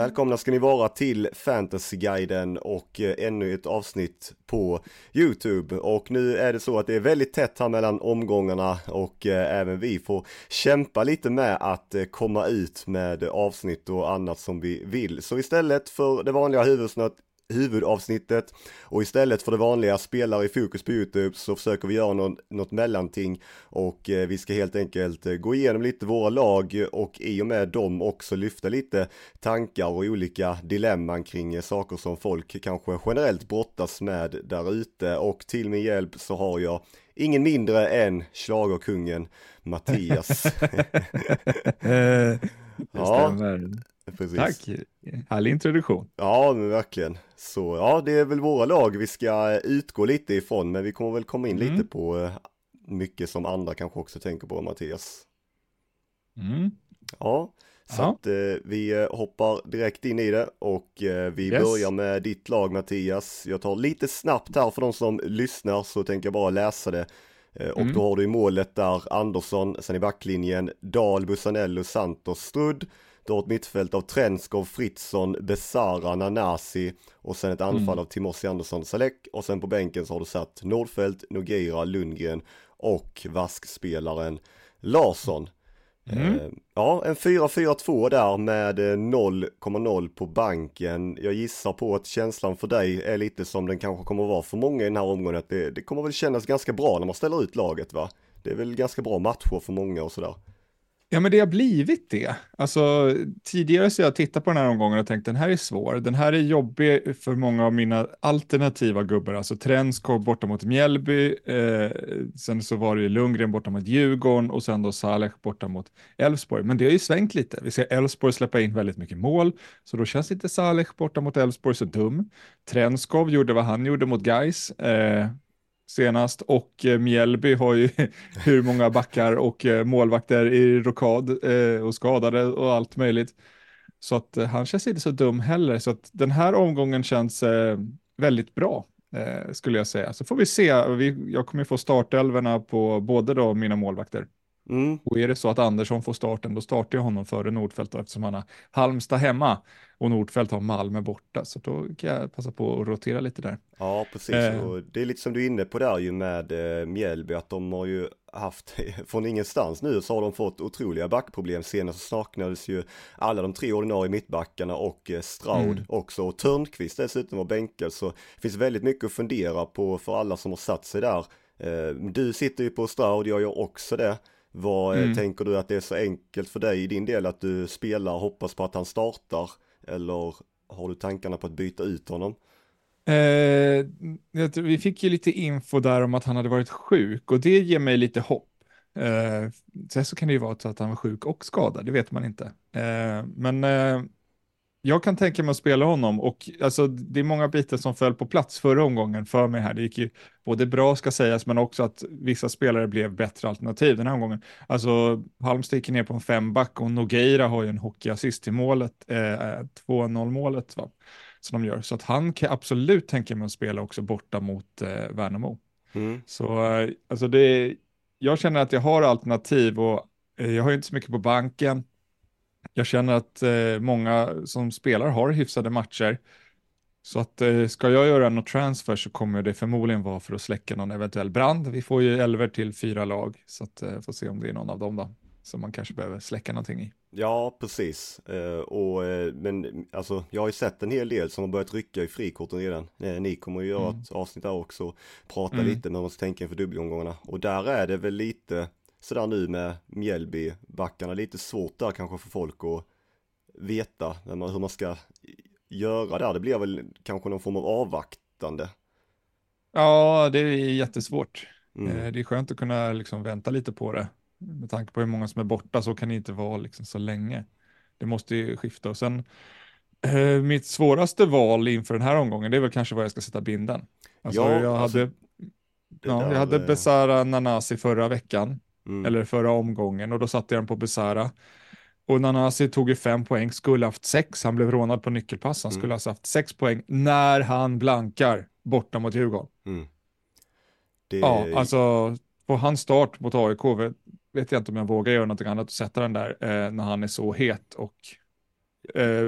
Välkomna ska ni vara till Fantasyguiden och ännu ett avsnitt på YouTube. Och nu är det så att det är väldigt tätt här mellan omgångarna och även vi får kämpa lite med att komma ut med avsnitt och annat som vi vill. Så istället för det vanliga huvudavsnittet och istället för det vanliga spelare i fokus på YouTube så försöker vi göra något mellanting och vi ska helt enkelt gå igenom lite våra lag och i och med dem också lyfta lite tankar och olika dilemman kring saker som folk kanske generellt brottas med där ute. Och till min hjälp så har jag ingen mindre än schlagerkungen Mattias. Ja, precis. Tack, härlig introduktion. Ja, men verkligen. Så ja, det är väl våra lag vi ska utgå lite ifrån, men vi kommer väl komma in lite på mycket som andra kanske också tänker på, Mattias. Ja, så att vi hoppar direkt in i det och vi börjar med ditt lag, Mattias. Jag tar lite snabbt här för de som lyssnar, så tänker jag bara läsa det. Och då har du i målet där Andersson, sen i backlinjen Dahl, Bussanello, Santos, Strudd. Du har ett mittfält av Trenskov, Fritzson, Besara, Nanasi och sen ett anfall av Timossi Andersson, Salek. Och sen på bänken så har du satt Nordfeldt, Nogueira, Lundgren och vaskspelaren Larsson. Ja, en 4-4-2 där med 0,0 på banken. Jag gissar på att känslan för dig är lite som den kanske kommer att vara för många i den här omgången. Att det kommer väl kännas ganska bra när man ställer ut laget, va? Det är väl ganska bra matcher för många och sådär. Ja, men det har blivit det. Alltså, tidigare så jag tittat på den här omgången och tänkt den här är svår. Den här är jobbig för många av mina alternativa gubbar. Alltså Trenskov borta mot Mjällby. Sen så var det ju Lundgren borta mot Djurgården och sen då Saleh borta mot Elfsborg. Men det har ju svängt lite. Vi ser Elfsborg släppa in väldigt mycket mål. Så då känns inte Saleh borta mot Elfsborg så dum. Trenskov gjorde vad han gjorde mot Gais senast, och Mjällby har ju hur många backar och målvakter i rokad och skadade och allt möjligt. Så att han känns inte så dum heller. Så att den här omgången känns väldigt bra, skulle jag säga. Så får vi se. Jag kommer få startelverna på både då mina målvakter. Och är det så att Andersson får starten, då startar jag honom före Nordfeldt då, eftersom han har Halmstad hemma och Nordfeldt har Malmö borta. Så då kan jag passa på att rotera lite där. Ja, precis. Och det är lite som du är inne på där ju med Mjällby, att de har ju haft från ingenstans nu så har de fått otroliga backproblem. Senast så saknades ju alla de 3 ordinarie mittbackarna och Straud också, och Törnqvist dessutom var bänkad, så det finns väldigt mycket att fundera på för alla som har satt sig där. Du sitter ju på Straud, jag gör också det. Vad tänker du att det är så enkelt för dig i din del att du spelar och hoppas på att han startar, eller har du tankarna på att byta ut honom? Vi fick ju lite info där om att han hade varit sjuk och det ger mig lite hopp. Sen så kan det ju vara så att han var sjuk och skadad, det vet man inte. Men jag kan tänka mig att spela honom, och alltså, det är många bitar som föll på plats förra omgången för mig här. Det gick ju både bra ska sägas, men också att vissa spelare blev bättre alternativ den här omgången. Alltså Halmstad gick ner på en 5-back och Nogueira har ju en hockeyassist till målet, 2-0 målet, va? Som de gör. Så att han kan absolut tänka mig att spela också borta mot Värnamo. Så alltså jag känner att jag har alternativ, och jag har ju inte så mycket på banken. Jag känner att många som spelar har hyfsade matcher. Så att ska jag göra något transfer så kommer det förmodligen vara för att släcka någon eventuell brand. Vi får ju 11 till 4 lag, så att får se om det är någon av dem då som man kanske behöver släcka någonting i. Ja, precis. Men alltså, jag har ju sett en hel del som har börjat rycka i frikorten redan. Ni kommer ju göra ett avsnitt där också och prata lite med vad man ska tänka inför dubbelomgångarna. Och där är det väl lite sådär nu med Mjällby-backarna, lite svårt där kanske för folk att veta hur man ska göra där. Det blir väl kanske någon form av avvaktande. Ja, det är jättesvårt. Det är skönt att kunna liksom vänta lite på det. Med tanke på hur många som är borta så kan det inte vara liksom så länge. Det måste ju skifta. Och sen mitt svåraste val inför den här omgången, det är väl kanske vad jag ska sätta binden. Alltså, jag hade Besara Nanasi förra veckan. Eller förra omgången, och då satte jag den på Besara. Och Nanasi tog ju 5 poäng, skulle haft 6. Han blev rånad på nyckelpass. Han skulle ha haft 6 poäng när han blankar borta mot Djurgården. Ja, alltså på hans start mot AIK vet jag inte om jag vågar göra något annat och sätta den där när han är så het. Och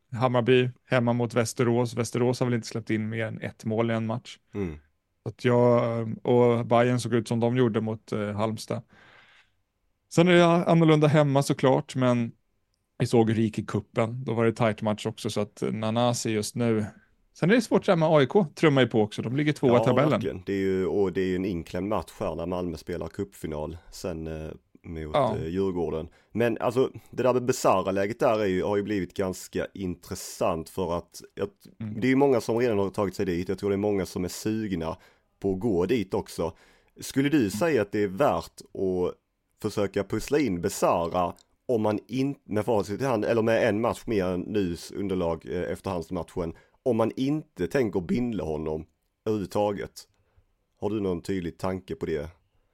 Hammarby hemma mot Västerås. Västerås har väl inte släppt in mer än 1 mål i en match. Mm. Så att och Bayern såg ut som de gjorde mot Halmstad. Sen är det annorlunda hemma såklart, men vi såg RIK i kuppen. Då var det tight match också, så att Nanasi just nu. Sen är det svårt där med AIK, trummar ju på också. De ligger 2 i tabellen. Verkligen. Det är ju en inklämd match här när Malmö spelar cupfinal sen mot Djurgården. Men alltså det där med bisarra läget där har ju blivit ganska intressant för att det är ju många som redan har tagit sig dit. Jag tror det är många som är sugna på att gå dit också. Skulle du säga att det är värt att försöka pussla in bisarra om man inte med facit i hand eller med en match mer än nys underlag efterhandsmatchen, om man inte tänker bindla honom överhuvudtaget? Har du någon tydlig tanke på det?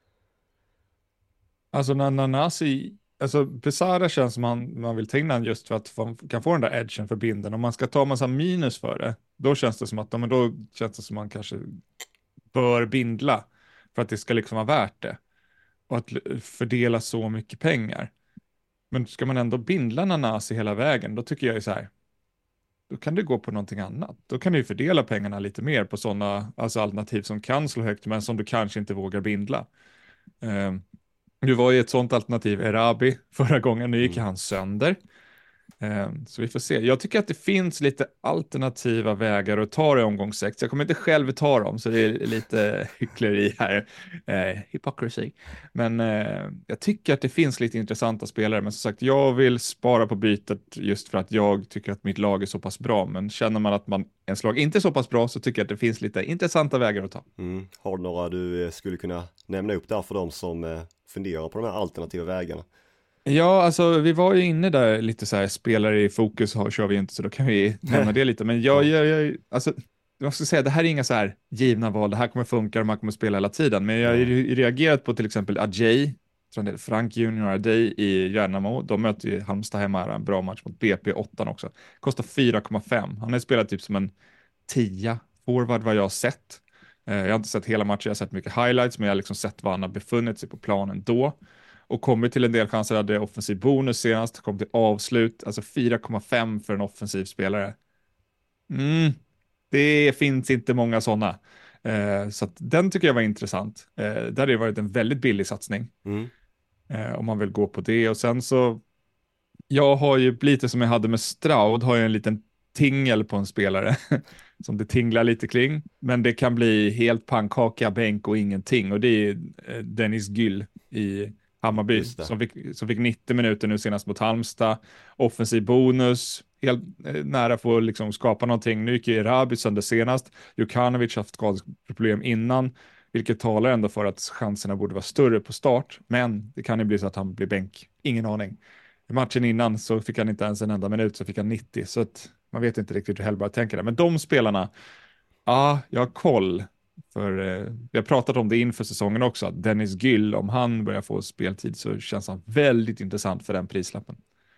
Alltså när Nanasi, alltså Besara känns som man vill tegna just för att man kan få den där edgen för binden. Om man ska ta massa minus för det, då känns det som att man kanske bör bindla för att det ska liksom vara värt det. Och att fördela så mycket pengar. Men ska man ändå bindla Nanasi hela vägen, då tycker jag ju så här, då kan du gå på någonting annat. Då kan du ju fördela pengarna lite mer på sådana alltså alternativ som kan slå högt, men som du kanske inte vågar bindla. Du var ju ett sådant alternativ, Erabi, förra gången. Nu gick han sönder. Så vi får se. Jag tycker att det finns lite alternativa vägar att ta det i omgång 6. Jag kommer inte själv ta dem, så det är lite hyckleri här. Hypocrisy. Men jag tycker att det finns lite intressanta spelare. Men som sagt, jag vill spara på bytet just för att jag tycker att mitt lag är så pass bra. Men känner man att ens lag inte är så pass bra, så tycker jag att det finns lite intressanta vägar att ta. Har du några du skulle kunna nämna upp där för dem som funderar på de här alternativa vägarna? Ja, alltså vi var ju inne där lite så här, spelare i fokus kör vi inte, så då kan vi nämna det lite. Men alltså, jag ska säga, det här är inga så här givna val, det här kommer funka och man kommer spela hela tiden. Men jag har ju reagerat på till exempel Ajay, Frank Junior Ajay i Järnamo. De möter ju Halmstad hemma, en bra match mot BP 8 också. Kostar 4,5. Han har spelat typ som en 10 forward vad jag har sett. Jag har inte sett hela matchen, jag har sett mycket highlights, men jag har liksom sett var han har befunnit sig på planen då. Och kommit till en del chanser, hade offensiv bonus senast, kom till avslut, alltså 4,5 för en offensiv spelare. Det finns inte många sådana. Så att den tycker jag var intressant. Där har det varit en väldigt billig satsning. Om man vill gå på det. Och sen så, jag har ju lite som jag hade med Stroud, har jag en liten tingel på en spelare som det tinglar lite kring. Men det kan bli helt pannkaka, bänk och ingenting. Och det är Dennis Gyll i Hammarby som fick 90 minuter nu senast mot Halmstad. Offensiv bonus, helt nära för att liksom skapa någonting. Nu gick ju Erabi sönder senast. Jukanovic har haft skadeproblem innan, vilket talar ändå för att chanserna borde vara större på start. Men det kan ju bli så att han blir bänk. Ingen aning. I matchen innan så fick han inte ens en enda minut, så fick han 90. Så att man vet inte riktigt hur Hellberg tänker det. Men de spelarna, jag har koll. För vi har pratat om det inför säsongen också, att Dennis Gyll, om han börjar få speltid så känns han väldigt intressant för den prislappen.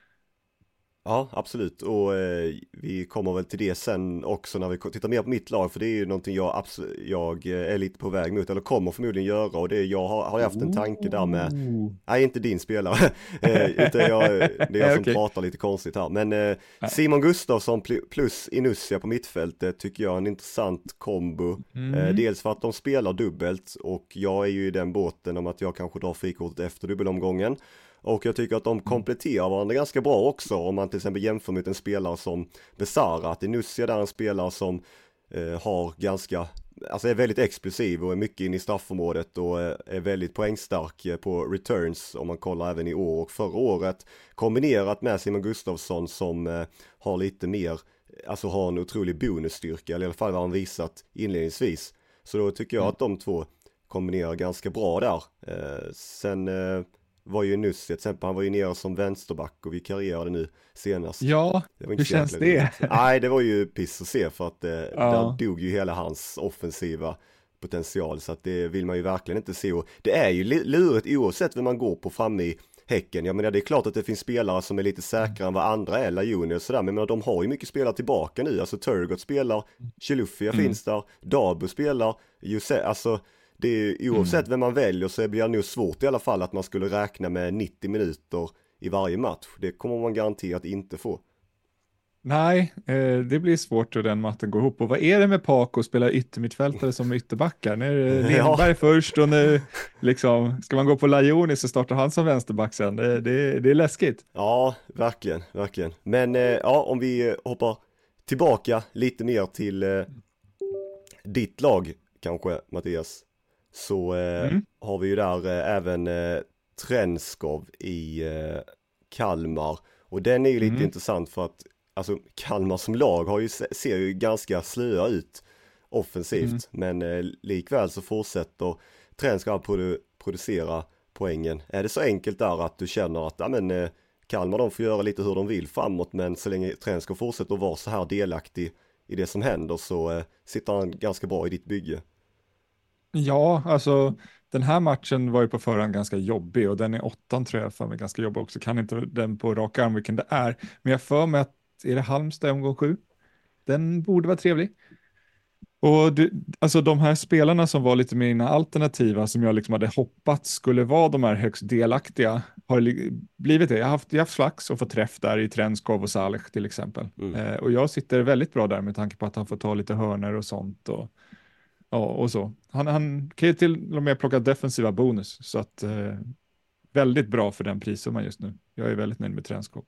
Ja, absolut. Och vi kommer väl till det sen också när vi tittar mer på mitt lag, för det är ju någonting jag är lite på väg mot, eller kommer förmodligen göra, och jag har haft en tanke där med, nej, inte din spelare, utan det är jag som pratar lite konstigt här, men Simon Gustafsson plus Inussia på mittfältet tycker jag är en intressant kombo, dels för att de spelar dubbelt, och jag är ju i den båten om att jag kanske drar frikortet efter dubbelomgången. Och jag tycker att de kompletterar varandra ganska bra också, om man till exempel jämför med en spelare som Besara. Att Inussia där är en spelare som har ganska, alltså är väldigt explosiv och är mycket in i straffområdet och är väldigt poängstark på returns, om man kollar även i år och förra året. Kombinerat med Simon Gustafsson som har lite mer, alltså har en otrolig bonusstyrka, eller i alla fall har han visat inledningsvis. Så då tycker jag att de två kombinerar ganska bra där. Sen var ju Nussi, till exempel, han var ju nere som vänsterback och vi karriärade nu senast. Ja, hur känns det? Nej, det var ju piss att se, för att där dog ju hela hans offensiva potential, så att det vill man ju verkligen inte se. Och det är ju lurigt oavsett vem man går på fram i Häcken. Jag menar, det är klart att det finns spelare som är lite säkrare än vad andra är, Junior och sådär, men de har ju mycket spelare tillbaka nu. Alltså Turgott spelar, Chilufya finns där, Dabo spelar, alltså det är oavsett vem man väljer, så blir det nog svårt i alla fall att man skulle räkna med 90 minuter i varje match. Det kommer man garanterat inte få. Nej, det blir svårt och den matten går ihop. Och vad är det med Paco att spela yttermittfältare som ytterbackar? Nu är det Lindberg först och nu liksom, ska man gå på Lajoni så startar han som vänsterback sen. Det är läskigt. Ja, verkligen, verkligen. Men ja, om vi hoppar tillbaka lite mer till ditt lag kanske, Mattias. Så har vi ju där även Trenskov i Kalmar. Och den är ju lite intressant för att alltså Kalmar som lag ser ju ganska slöa ut offensivt. Men likväl så fortsätter Trenskov producera poängen. Är det så enkelt där att du känner att Kalmar de får göra lite hur de vill framåt, men så länge Trenskov fortsätter att vara så här delaktig i det som händer så sitter han ganska bra i ditt bygge? Ja, alltså den här matchen var ju på förhand ganska jobbig och den är 8 tror jag för mig ganska jobbig också. Kan inte den på rak arm vilken det är. Men jag för mig att, är det Halmstad omgång 7? Den borde vara trevlig. Och alltså de här spelarna som var lite mina alternativa som jag liksom hade hoppats skulle vara de här högst delaktiga har blivit det. Jag har haft slags och fått träff där i Trenskov och Saleh till exempel. Och jag sitter väldigt bra där med tanke på att han får ta lite hörner och sånt och så. Han kan ju till och med plocka defensiva bonus så att väldigt bra för den prissumman just nu. Jag är väldigt nöjd med Trenskov.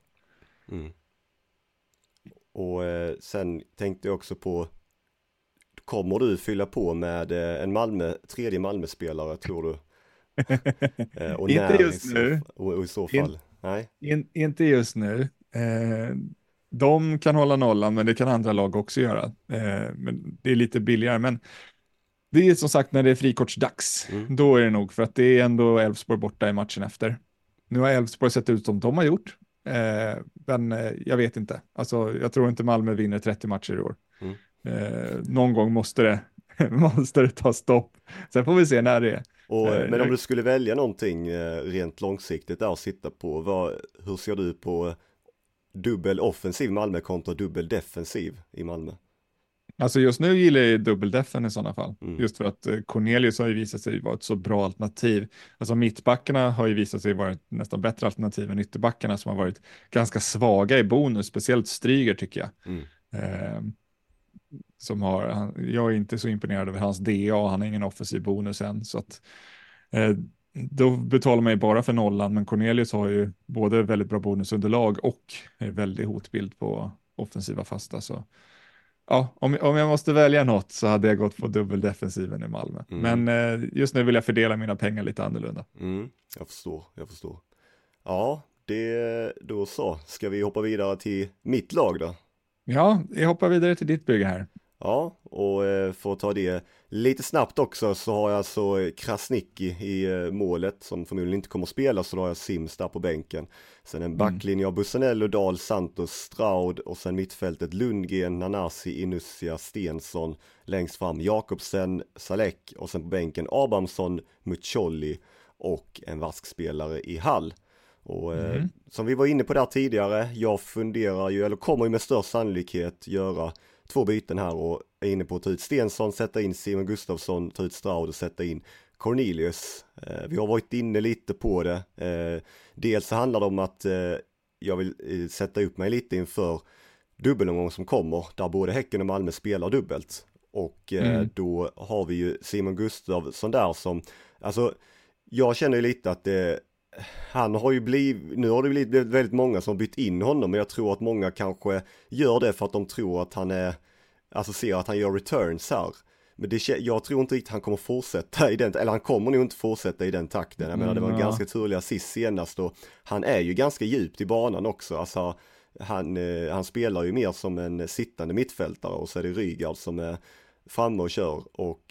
Och sen tänkte jag också på, kommer du fylla på med en tredje Malmö-spelare tror du? Och inte just nu. Och i så fall? Nej. Inte just nu. De kan hålla nollan, men det kan andra lag också göra. Men det är lite billigare. Men det är som sagt när det är frikortsdags. Då är det nog, för att det är ändå Elfsborg borta i matchen efter. Nu har Elfsborg sett ut som de har gjort. Men jag vet inte. Alltså, jag tror inte Malmö vinner 30 matcher i år. Någon gång måste det ta stopp. Sen får vi se när det är. Men om du skulle välja någonting rent långsiktigt där att sitta på, hur ser du på dubbel offensiv Malmö kontra dubbel defensiv i Malmö? Alltså just nu gillar jag dubbeldefen i sådana fall. Just för att Cornelius har ju visat sig vara ett så bra alternativ. Alltså mittbackarna har ju visat sig vara ett nästan bättre alternativ än ytterbackarna som har varit ganska svaga i bonus. Speciellt Stryger tycker jag. Jag är inte så imponerad över hans DA. Han har ingen offensiv bonus än. Så att då betalar man ju bara för nollan. Men Cornelius har ju både väldigt bra bonusunderlag och väldigt hotbild på offensiva fasta. Så ja, om jag måste välja något så hade jag gått på dubbeldefensiven i Malmö. Men just nu vill jag fördela mina pengar lite annorlunda. Jag förstår. Ja, då så. Ska vi hoppa vidare till mitt lag då? Ja, jag hoppar vidare till ditt bygge här. Ja, och för att ta det lite snabbt också så har jag alltså Krasniqi i målet som förmodligen inte kommer att spela, så då har jag Sims där på bänken. Sen en backlinje av Bussanello, Dahl, Santos, Straud och sen mittfältet Lundgren, Nanasi, Inussia, Stensson. Längst fram Jakobsen, Salek och sen på bänken Abrahamsson, Muccioli och en vaskspelare i Hall. Och som vi var inne på där tidigare, jag funderar ju, eller kommer ju med störst sannolikhet göra 2 byten här och är inne på att ta ut Stensson, sätta in Simon Gustafsson, ta ut Straud och sätta in Cornelius. Vi har varit inne lite på det. Dels så handlar det om att jag vill sätta upp mig lite inför dubbelomgång som kommer, där både Häcken och Malmö spelar dubbelt. Och då har vi ju Simon Gustafsson där som, alltså jag känner ju lite att han har ju nu har det blivit väldigt många som har bytt in honom, men jag tror att många kanske gör det för att de tror att han ser att han gör returns här. Men jag tror inte riktigt han kommer fortsätta eller han kommer nog inte fortsätta i den takten. Jag menar, det var en ganska turlig assist senast och han är ju ganska djupt i banan också. Alltså han spelar ju mer som en sittande mittfältare och så är det Rygaard som är framme och kör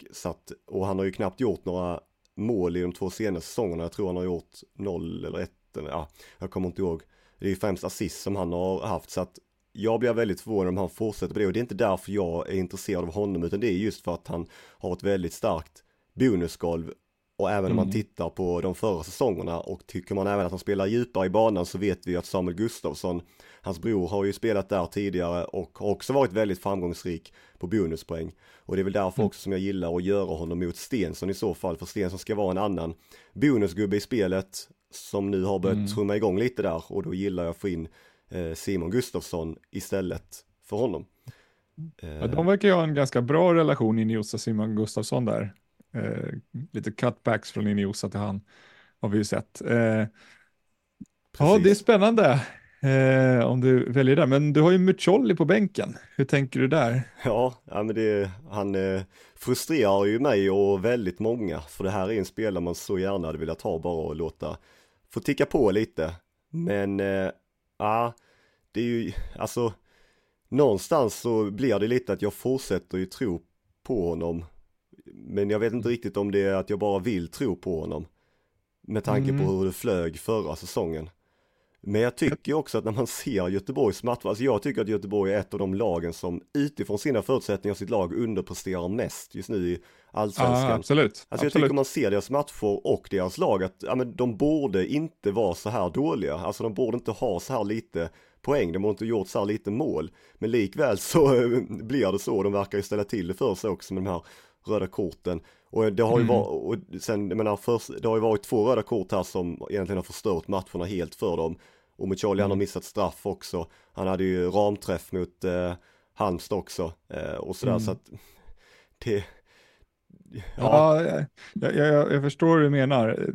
och han har ju knappt gjort några mål i de 2 senaste säsongerna. Jag tror han har gjort 0 eller 1. Jag kommer inte ihåg. Det är ju främst assist som han har haft, så att jag blir väldigt förvånad om han fortsätter på det, och det är inte därför jag är intresserad av honom, utan det är just för att han har ett väldigt starkt bonusgolv. Och även om man tittar på de förra säsongerna och tycker man även att han spelar djupare i banan, så vet vi att Samuel Gustafsson, hans bror, har ju spelat där tidigare och har också varit väldigt framgångsrik på bonuspoäng. Och det är väl därför också som jag gillar att göra honom mot Stensson i så fall, för Stensson ska vara en annan bonusgubbe i spelet som nu har börjat trumma igång lite där, och då gillar jag att få in Simon Gustafsson istället för honom. Ja, de verkar ju ha en ganska bra relation, Ineosa Simon Gustafsson där. Lite cutbacks från Ineosa till han har vi ju sett. Ja, det är spännande om du väljer det. Men du har ju Mucolli på bänken. Hur tänker du där? Ja men han frustrerar ju mig och väldigt många. För det här är en spelare man så gärna hade velat ha bara och låta få ticka på lite. Men det är ju, alltså någonstans så blir det lite att jag fortsätter ju tro på honom. Men jag vet inte riktigt om det är att jag bara vill tro på honom. Med tanke på hur det flög förra säsongen. Men jag tycker också att när man ser Göteborgs match, alltså jag tycker att Göteborg är ett av de lagen som utifrån sina förutsättningar sitt lag underpresterar mest just nu i Allsvenskan. Absolut. Alltså jag tycker man ser deras matcher och deras lag att men de borde inte vara så här dåliga. Alltså de borde inte ha så här lite poäng, de borde inte gjort så här lite mål. Men likväl så blir det så, de verkar ju ställa till det för sig också med de här röda korten. Och det har ju varit, och sen, jag menar, det har ju varit 2 röda kort här som egentligen har förstört matcherna helt för dem. Och Mucolli han har missat straff också. Han hade ju ramträff mot Halmstad också. Och sådär så att det... Ja, jag förstår vad du menar.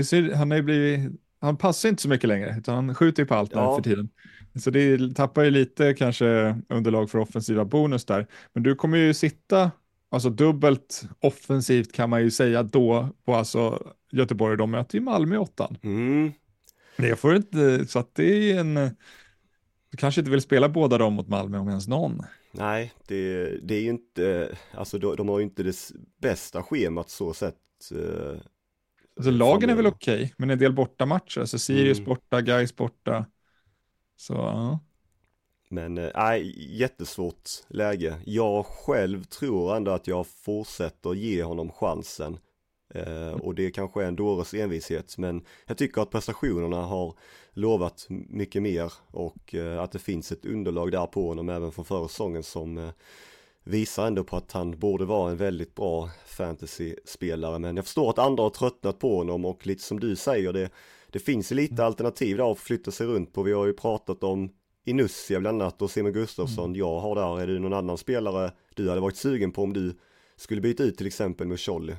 Han passar inte så mycket längre, utan han skjuter ju på allt för tiden. Så det tappar ju lite kanske underlag för offensiva bonus där. Men du kommer ju sitta, alltså dubbelt offensivt kan man ju säga då, på alltså Göteborg, de möter ju Malmö i 8. Det får inte, så att det är du kanske inte vill spela båda dem mot Malmö om ens någon. Nej, det är ju inte, alltså de har ju inte det bästa schemat så sett. Alltså lagen är väl okej, men en del bortamatcher, alltså Sirius borta, Gais borta. Så ja. Men jättesvårt läge. Jag själv tror ändå att jag fortsätter ge honom chansen. Och det kanske är en dåres envishet, men jag tycker att prestationerna har lovat mycket mer och att det finns ett underlag där på honom även från förra säsongen som visar ändå på att han borde vara en väldigt bra fantasy-spelare. Men jag förstår att andra har tröttnat på honom och lite som du säger, det finns lite alternativ där att flytta sig runt på. Vi har ju pratat om Inussia bland annat och Simon Gustafsson. Jag har där, är det någon annan spelare du hade varit sugen på om du skulle byta ut till exempel med Mucolli?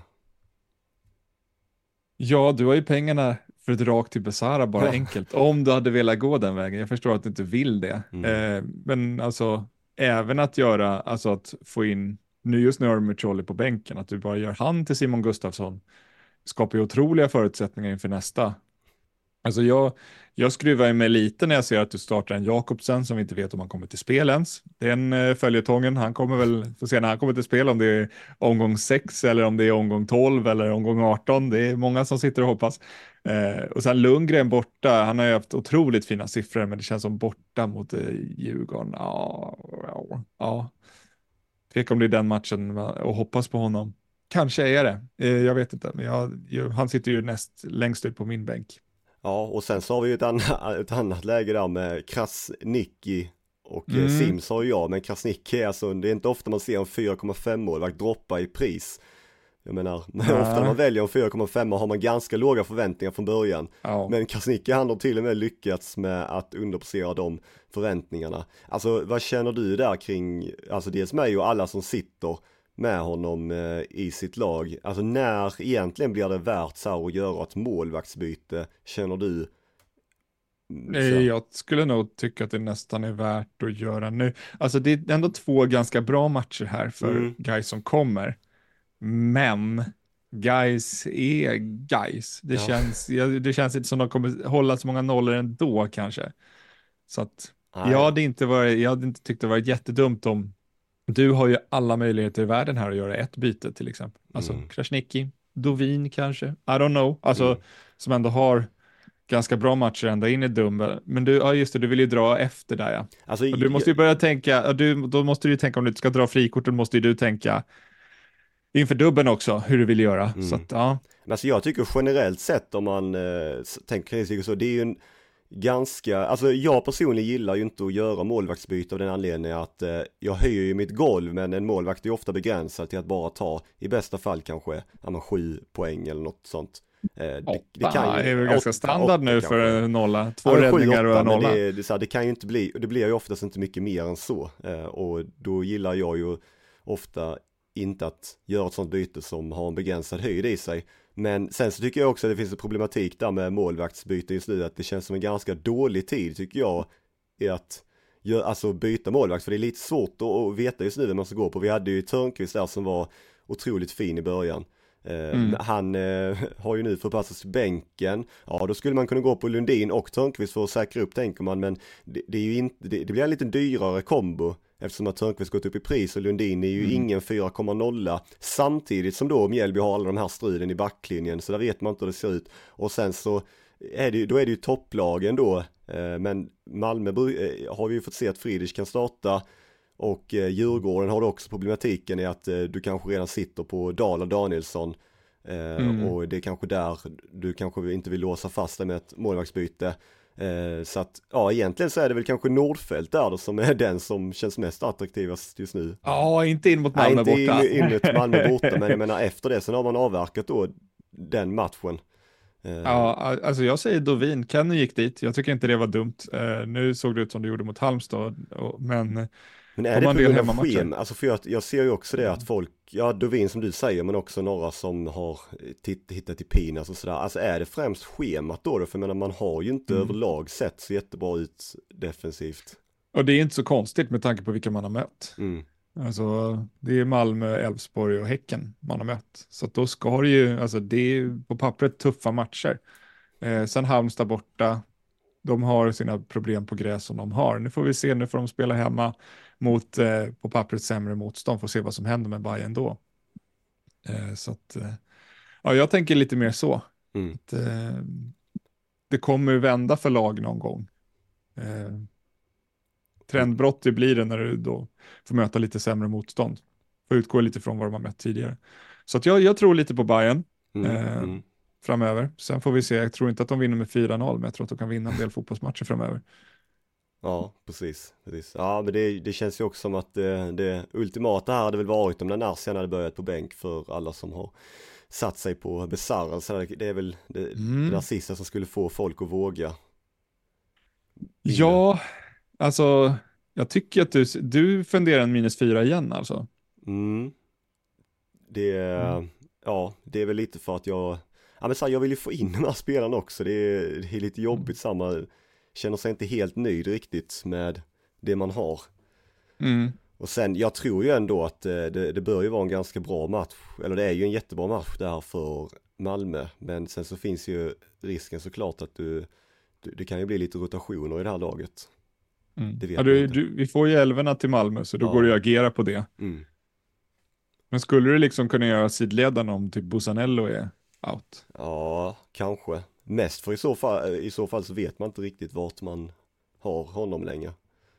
Ja, du har ju pengarna för ett rakt till Besara bara enkelt. Om du hade velat gå den vägen. Jag förstår att du inte vill det. Men alltså, även att göra, alltså att få in, just nu har du Mucolli på bänken, att du bara gör han till Simon Gustafsson skapar ju otroliga förutsättningar inför nästa. Alltså jag skruvar mig lite när jag ser att du startar en Jakobsen som vi inte vet om han kommer till spel ens. Den följetongen, han kommer väl få se när han kommer till spel om det är omgång 6 eller om det är omgång 12 eller omgång 18. Det är många som sitter och hoppas. Och sen Lundgren borta, han har ju haft otroligt fina siffror men det känns som borta mot Djurgården. Ja. Tveka om det är den matchen och hoppas på honom. Kanske är det, jag vet inte. Men han sitter ju längst ut på min bänk. Ja, och sen så har vi ju ett annat läge där med Krasniqi och Sims har ju jag, men Krasniqi alltså, det är inte ofta man ser en 4,5 målvakt droppa i pris. Jag menar, ofta när man väljer en 4,5 har man ganska låga förväntningar från början. Men Krasniqi han har till och med lyckats med att underprestera de förväntningarna. Alltså vad känner du där kring, alltså dels mig och alla som sitter med honom i sitt lag? Alltså när egentligen blir det värt så här att göra ett målvaktsbyte, känner du? Jag skulle nog tycka att det nästan är värt att göra nu. Alltså det är ändå 2 ganska bra matcher här för Gais som kommer. Men Gais är Gais. Det känns inte som de kommer hålla så många nollor ändå kanske. Så att jag hade inte tyckt det var jättedumt om du har ju alla möjligheter i världen här att göra ett byte till exempel. Alltså Krasniqi, Dovin kanske, I don't know. Alltså som ändå har ganska bra matcher ända in i Dumbe. Men du vill ju dra efter där ja. Alltså, och du måste ju börja tänka, då måste du ju tänka om du ska dra frikort, då måste ju du tänka inför dubben också, hur du vill göra. Så att, ja. Men alltså jag tycker generellt sett om man tänker så, det är ju en ganska, alltså jag personligen gillar ju inte att göra målvaktsbyte av den anledningen att jag höjer ju mitt golv, men en målvakt är ofta begränsad till att bara ta i bästa fall kanske 7 poäng eller något sånt. Det är väl ganska standard nu för en nolla. 2 räddningar och en nolla. Det kan ju inte bli, det blir ju oftast inte mycket mer än så. Och då gillar jag ju ofta inte att göra ett sånt byte som har en begränsad höjd i sig. Men sen så tycker jag också att det finns en problematik där med målvaktsbyte just nu, att det känns som en ganska dålig tid tycker jag i att byta målvakt, för det är lite svårt att veta just nu vem man ska gå på. Vi hade ju Törnqvist där som var otroligt fin i början. Han har ju nu förpassats till bänken. Ja, då skulle man kunna gå på Lundin och Törnqvist för att säkra upp, tänker man, men det är ju inte, det blir en lite dyrare kombo eftersom att Törnqvist gått upp i pris och Lundin är ju ingen 4,0, samtidigt som då Mjällby har alla de här striden i backlinjen, så där vet man inte hur det ser ut. Och sen så är det ju topplagen då, men Malmö har vi ju fått se att Friedrich kan starta, och Djurgården har du också problematiken i att du kanske redan sitter på Dahl och Danielsson, och det är kanske där du kanske inte vill låsa fast dig med ett målvaktsbyte. Så att ja, egentligen så är det väl kanske Nordfeldt där då, som är den som känns mest attraktivast just nu. Ja, inte in mot Malmö borta. Inte in mot Malmö borta, men jag menar efter det så har man avverkat då den matchen. Ja, alltså jag säger Dovin. Kenny gick dit. Jag tycker inte det var dumt. Nu såg det ut som det gjorde mot Halmstad, men är det på grund av skem? Alltså för jag ser ju också det att folk, ja, Dovin som du säger, men också några som har hittat i Pinas och sådär. Alltså är det främst schemat då? För jag menar, man har ju inte överlag sett så jättebra ut defensivt. Och det är inte så konstigt med tanke på vilka man har mött. Alltså det är Malmö, Elfsborg och Häcken man har mött. Så att då ska det ju, alltså det är på pappret tuffa matcher. Sen Halmstad borta. De har sina problem på gräs som de har. Nu får vi se, nu får de spela hemma mot på pappret sämre motstånd. Får se vad som händer med Bayern då. Så att, ja, jag tänker lite mer så. Att, det kommer vända för lag någon gång. Trendbrott det blir det när du då får möta lite sämre motstånd. Får utgå lite från vad de har mött tidigare. Så att jag tror lite på Bayern. Framöver. Sen får vi se, jag tror inte att de vinner med 4-0, men jag tror att de kan vinna en del fotbollsmatcher framöver. Ja, precis. Ja, men det känns ju också som att det ultimata här hade väl varit om den Narcian hade börjat på bänk för alla som har satt sig på Besarren. Så det är väl det där sista som skulle få folk att våga. Ja, alltså jag tycker att du funderar en -4 igen alltså. Ja, det är väl lite för att jag vill ju få in de här spelarna också. Det är lite jobbigt känner sig inte helt nöjd riktigt med det man har. Och sen, jag tror ju ändå att det bör ju vara en ganska bra match, eller det är ju en jättebra match där för Malmö, men sen så finns ju risken såklart att det kan ju bli lite rotationer i det här laget. Det vet vi får ju 11 till Malmö, så då går det att agera på det. Men skulle du liksom kunna göra sidledaren om typ Busanello är out? Ja, kanske. Mest för i så fall så vet man inte riktigt vart man har honom längre.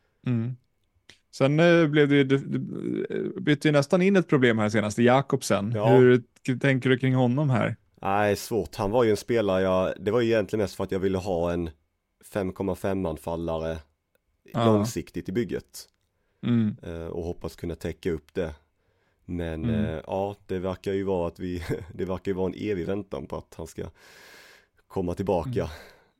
Sen blev det bytte ju nästan in ett problem här senast, Jakobsen. Ja. Hur tänker du kring honom här? Nej, svårt. Han var ju en spelare, det var ju egentligen mest för att jag ville ha en 5,5-anfallare långsiktigt i bygget. Och hoppas kunna täcka upp det. Men ja, det verkar ju vara det verkar ju vara en evig väntan på att han ska komma tillbaka.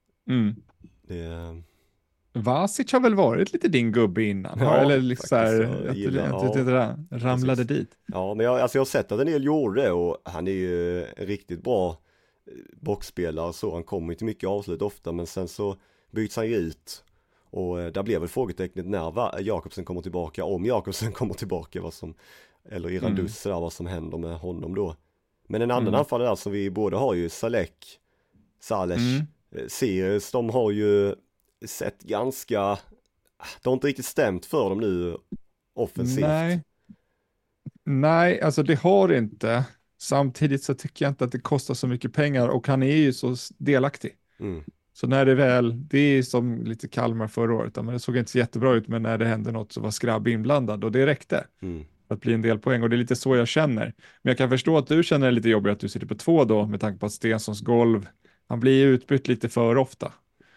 Vasic har väl varit lite din gubbe innan? Ja, eller liksom såhär, ramlade dit. Ja, men jag har sett att en del gjorde det, och han är ju en riktigt bra boxspelare, så han kommer inte mycket avslut ofta, men sen så byts han ju ut. Och där blev väl frågetecknet när Jakobsen kommer tillbaka, om Jakobsen kommer tillbaka, eller Irandus där, vad som händer med honom då. Men en annan anfallare där som vi båda har ju, Salek, Sirius, de har ju sett ganska, det har inte riktigt stämt för dem nu offensivt. Nej, alltså det har inte. Samtidigt så tycker jag inte att det kostar så mycket pengar, och han är ju så delaktig. Så när det är som lite Kalmar förra året, men det såg inte så jättebra ut, men när det hände något så var Skrabb inblandad, och det räckte att bli en del poäng, och det är lite så jag känner. Men jag kan förstå att du känner det lite jobbigt att du sitter på 2 då, med tanke på att Stensons golv, han blir utbytt lite för ofta.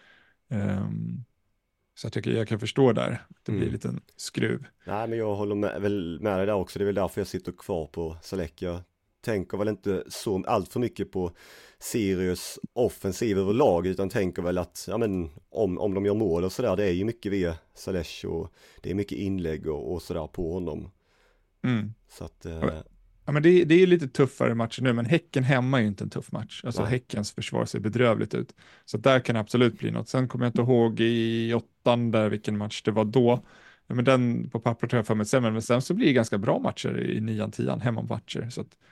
Så jag tycker jag kan förstå där att det blir en liten skruv. Nej, men jag håller med dig där också. Det är väl därför jag sitter kvar på Salek. Jag tänker väl inte så allt för mycket på Sirius offensiv överlag, utan tänker väl att ja, men, om de gör mål och sådär, det är ju mycket via Salesh och det är mycket inlägg och sådär på honom. Så att... Ja, men det är lite tuffare matcher nu, men Häcken hemma är ju inte en tuff match. Alltså Häckens försvar ser bedrövligt ut. Så där kan det absolut bli något. Sen kommer jag inte ihåg i 8:an där vilken match det var då. Ja, men den på papper tror jag för mig sämre, men sen så blir det ganska bra matcher i 9:an, 10:an, hemmamatcher. Så att,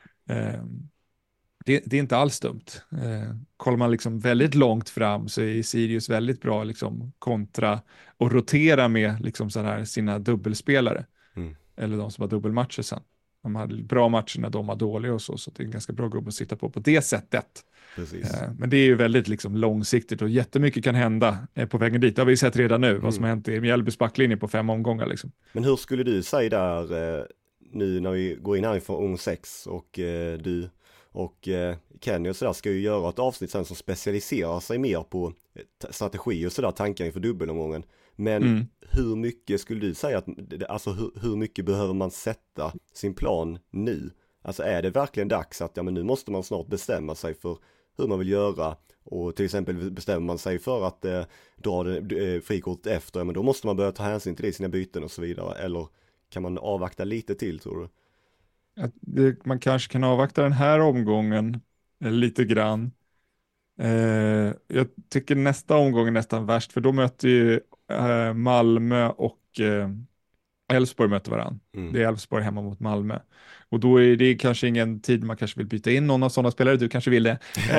det är inte alls dumt. Kollar man liksom väldigt långt fram så är Sirius väldigt bra liksom kontra och rotera med liksom så här sina dubbelspelare. Eller de som har dubbelmatcher sen. De hade bra matcher när de var dåliga och så det är en ganska bra grupp att sitta på det sättet. Men det är ju väldigt liksom långsiktigt och jättemycket kan hända på vägen dit. Det har vi sett redan nu, vad som har hänt i Mjällbys backlinje på 5 omgångar. Liksom. Men hur skulle du säga där nu när vi går in här från Ung 6 och du och Kenny och sådär ska ju göra ett avsnitt sen som specialiserar sig mer på strategi och sådär, tankar inför dubbelomgången. Men hur mycket skulle du säga att, alltså hur mycket behöver man sätta sin plan nu? Alltså är det verkligen dags att, ja men nu måste man snart bestämma sig för hur man vill göra, och till exempel bestämmer man sig för att dra frikortet efter, ja men då måste man börja ta hänsyn till det i sina byten och så vidare, eller kan man avvakta lite till, tror du? Man kanske kan avvakta den här omgången lite grann. Jag tycker nästa omgång är nästan värst, för då möter ju Malmö och Elfsborg möter varandra. Det är Elfsborg hemma mot Malmö. Och då är det kanske ingen tid man kanske vill byta in någon av sådana spelare. Du kanske vill det.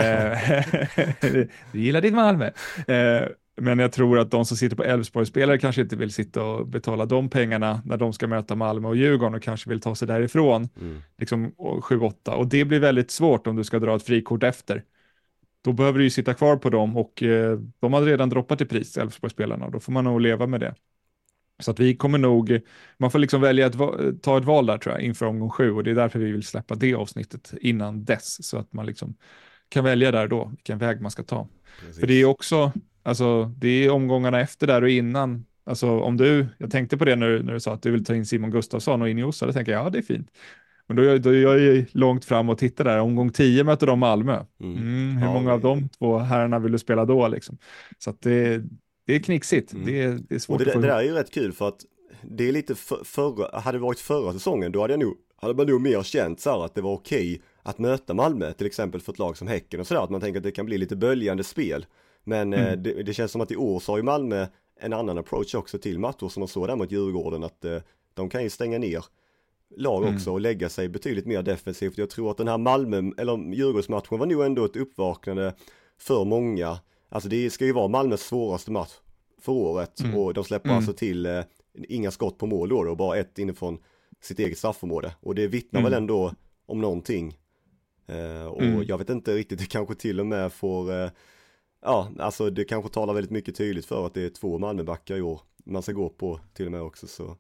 Du gillar ditt Malmö. Men jag tror att de som sitter på Elfsborg-spelare kanske inte vill sitta och betala de pengarna när de ska möta Malmö och Djurgården och kanske vill ta sig därifrån. Liksom 7-8. Och det blir väldigt svårt om du ska dra ett frikort efter. Då behöver du ju sitta kvar på dem och de har redan droppat i pris, Elfsborg-spelarna, och då får man nog leva med det. Så att vi kommer nog, man får liksom välja ta ett val där tror jag inför omgång 7, och det är därför vi vill släppa det avsnittet innan dess, så att man liksom kan välja där då vilken väg man ska ta. Precis. För det är också, alltså det är omgångarna efter där och innan, alltså om jag tänkte på det när du sa att du vill ta in Simon Gustafsson och in i Ossa, då tänker jag ja det är fint. Men då är jag ju långt fram och tittar där. Omgång 10 möter de Malmö. Hur många av de två herrarna vill du spela då? Liksom? Så att det är knixigt. Det är svårt och att få det där är ju rätt kul, för att det är lite hade det varit förra säsongen, då hade man nog mer känt så här att det var okej att möta Malmö, till exempel för ett lag som Häcken och sådär, att man tänker att det kan bli lite böljande spel. Men det känns som att i år så har ju Malmö en annan approach också till matcher, som man såg där mot Djurgården, att de kan ju stänga ner lag också och lägga sig betydligt mer defensivt. Jag tror att den här Djurgårdsmatchen var nog ändå ett uppvaknande för många. Alltså det ska ju vara Malmös svåraste match för året och de släpper alltså till inga skott på mål då och bara ett inifrån sitt eget straffområde, och det vittnar väl ändå om någonting. Och jag vet inte riktigt, det kanske till och med får alltså det kanske talar väldigt mycket tydligt för att det är 2 Malmöbackar i år man ska gå på till och med också, så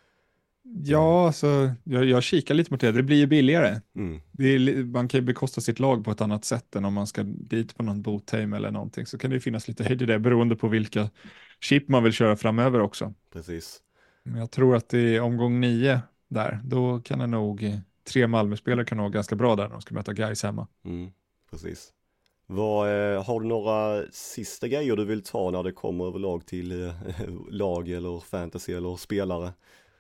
ja, alltså, jag kikar lite mot det. Det blir ju billigare. Man kan ju bekosta sitt lag på ett annat sätt än om man ska dit på någon bottime eller någonting. Så kan det ju finnas lite höjd i det beroende på vilka chip man vill köra framöver också. Precis. Men jag tror att det är omgång 9 där. Då kan det nog 3 Malmö-spelare kan nog ganska bra där när de ska möta Gais hemma. Precis. Har du några sista grejer du vill ta när det kommer överlag till lag eller fantasy eller spelare?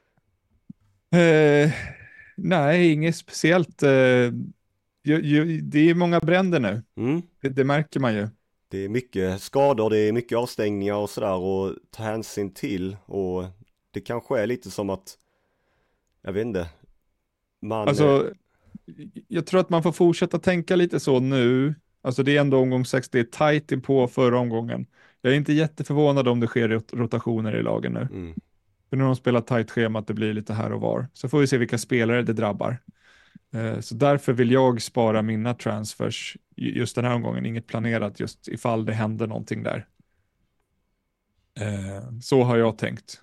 Nej, inget speciellt. Det är många bränder nu. Det märker man ju. Det är mycket skador, det är mycket avstängningar och sådär och ta hänsyn till, och det kanske är lite som att, jag vet inte, alltså, jag tror att man får fortsätta tänka lite så nu. Alltså det är ändå omgång 6, det är tajt på förra omgången. Jag är inte jätteförvånad om det sker rotationer i lagen nu. För när de spelar tajt schema att det blir lite här och var. Så får vi se vilka spelare det drabbar. Så därför vill jag spara mina transfers just den här omgången. Inget planerat just ifall det händer någonting där. Så har jag tänkt.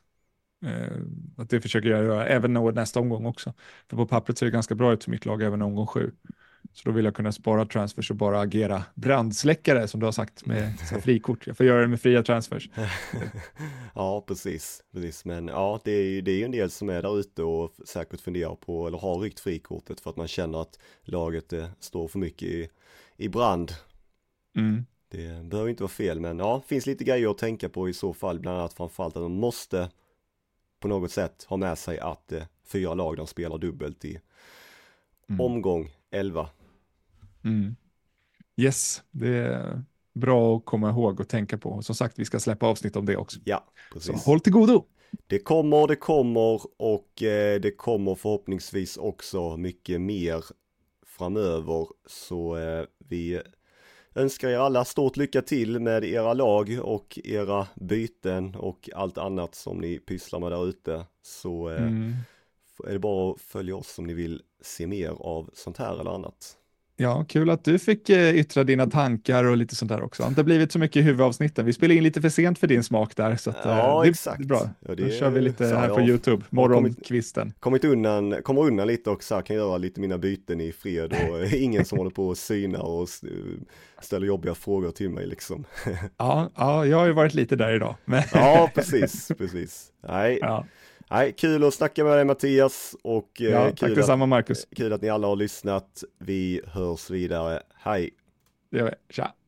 Att det försöker jag göra även nästa omgång också. För på pappret ser det ganska bra ut för mitt lag även omgång 7. Så då vill jag kunna spara transfers och bara agera brandsläckare som du har sagt med frikort. Jag får göra det med fria transfers. Ja, precis. Men ja, det är ju en del som är där ute och säkert funderar på eller har ryckt frikortet för att man känner att laget står för mycket i brand. Det behöver inte vara fel, men ja, finns lite grejer att tänka på i så fall, bland annat framförallt att de måste på något sätt ha med sig att 4 lag de spelar dubbelt i omgång 11. Yes, det är bra att komma ihåg och tänka på. Som sagt, vi ska släppa avsnitt om det också. Ja, precis. Så håll till godo! Det kommer och det kommer förhoppningsvis också mycket mer framöver, så vi önskar er alla stort lycka till med era lag och era byten och allt annat som ni pysslar med där ute. Så är det bara att följa oss om ni vill se mer av sånt här eller annat. Ja, kul att du fick yttra dina tankar och lite sånt där också. Det har inte blivit så mycket i huvudavsnitten. Vi spelade in lite för sent för din smak där. Så att, ja, exakt. Det är bra. Ja, Då kör vi lite här på YouTube, morgonkvisten. Kommer undan lite och så här, kan göra lite mina byten i fred och ingen som håller på att syna och ställer jobbiga frågor till mig liksom. Ja, jag har ju varit lite där idag. Men... Ja, precis. Nej. Ja. Nej, kul att snacka med dig Mattias och tack detsamma Marcus. Kul att ni alla har lyssnat. Vi hörs vidare. Hej! Det gör vi. Tja!